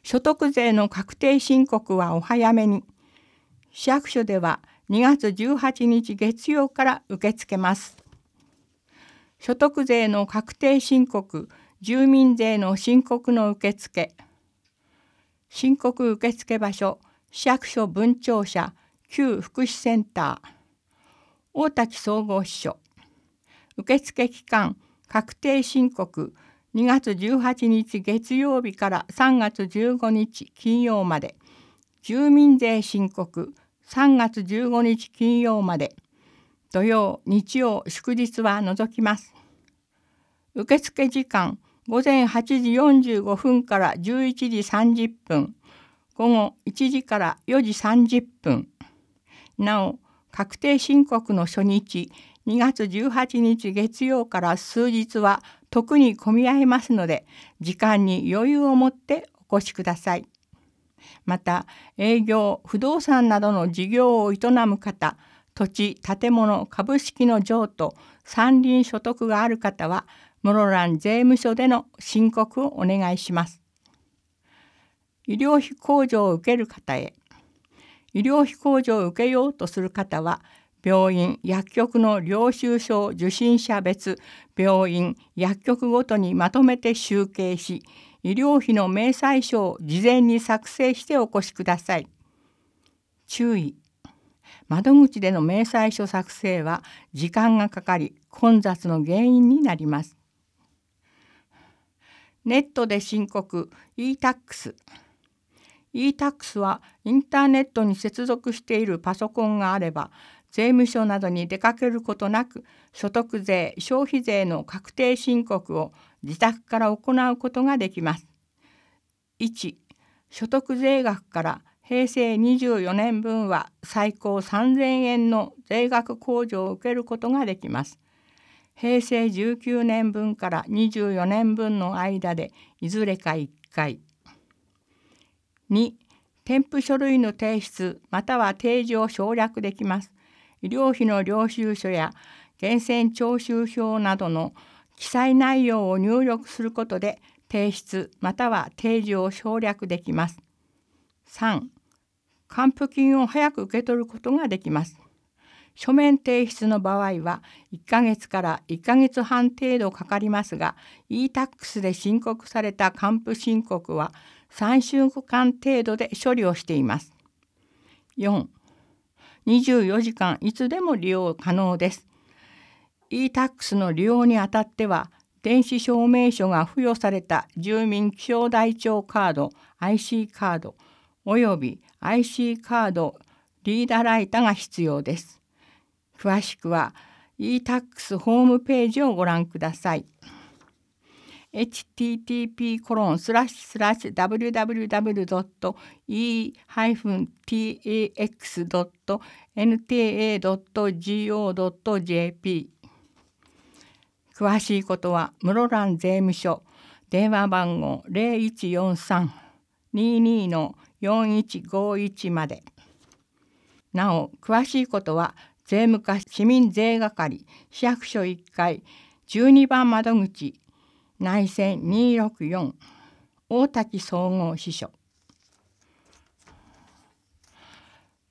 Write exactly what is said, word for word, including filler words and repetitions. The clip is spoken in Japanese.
所得税の確定申告はお早めに。市役所ではにがつじゅうはちにち月曜から受け付けます。所得税の確定申告、住民税の申告の受付。申告受付場所、市役所分庁舎、旧福祉センター、大滝総合支所。受付期間、確定申告、にがつじゅうはちにち月曜日からさんがつじゅうごにち金曜まで。住民税申告、さんがつじゅうごにち金曜まで。土曜、日曜、祝日は除きます。受付時間、ごぜんはちじよんじゅうごふんからじゅういちじさんじゅっぷん、ごごいちじからよじさんじゅっぷん。なお、確定申告の初日、にがつじゅうはちにち月曜から数日は特に混み合いますので、時間に余裕を持ってお越しください。また、営業、不動産などの事業を営む方、土地、建物、株式の譲渡、山林所得がある方は、室蘭税務署での申告をお願いします。医療費控除を受ける方へ。医療費控除を受けようとする方は、病院、薬局の領収書を受診者別、病院、薬局ごとにまとめて集計し、医療費の明細書を事前に作成してお越しください。注意。窓口での明細書作成は時間がかかり、混雑の原因になります。ネットで申告 e タックス。e タックスはインターネットに接続しているパソコンがあれば、税務署などに出かけることなく、所得税、消費税の確定申告を自宅から行うことができます。いち. 所得税額からへいせいにじゅうよねんぶんは最高さんぜんえんの税額控除を受けることができます。へいせいじゅうきゅうねんぶんからにじゅうよねんぶんの間でいずれかいっかい。に. 添付書類の提出または提示を省略できます。医療費の領収書や源泉徴収票などの記載内容を入力することで提出または提示を省略できます。さん. 還付金を早く受け取ることができます。書面提出の場合はいっかげつからいっかげつはん程度かかりますが、e タックスで申告された還付申告はさんしゅうかん程度で処理をしています。よん. にじゅうよじかんいつでも利用可能です。e タックスの利用にあたっては、電子証明書が付与された住民記帳台帳カード アイシー カードおよび アイシー カードリーダーライタが必要です。詳しくは e タックスホームページをご覧ください。エイチティーティーピーコロンスラッシュスラッシュダブリューダブリューダブリュードットイーハイフンティーエックスドットエヌティーエードットジーオードットジェーピー。詳しいことは室蘭税務署電話番号 ゼロいちよんさん にーにー のよんいちごいちまで。なお詳しいことは税務課市民税係市役所いっかいじゅうにばん窓口内線にーろくよん大滝総合支所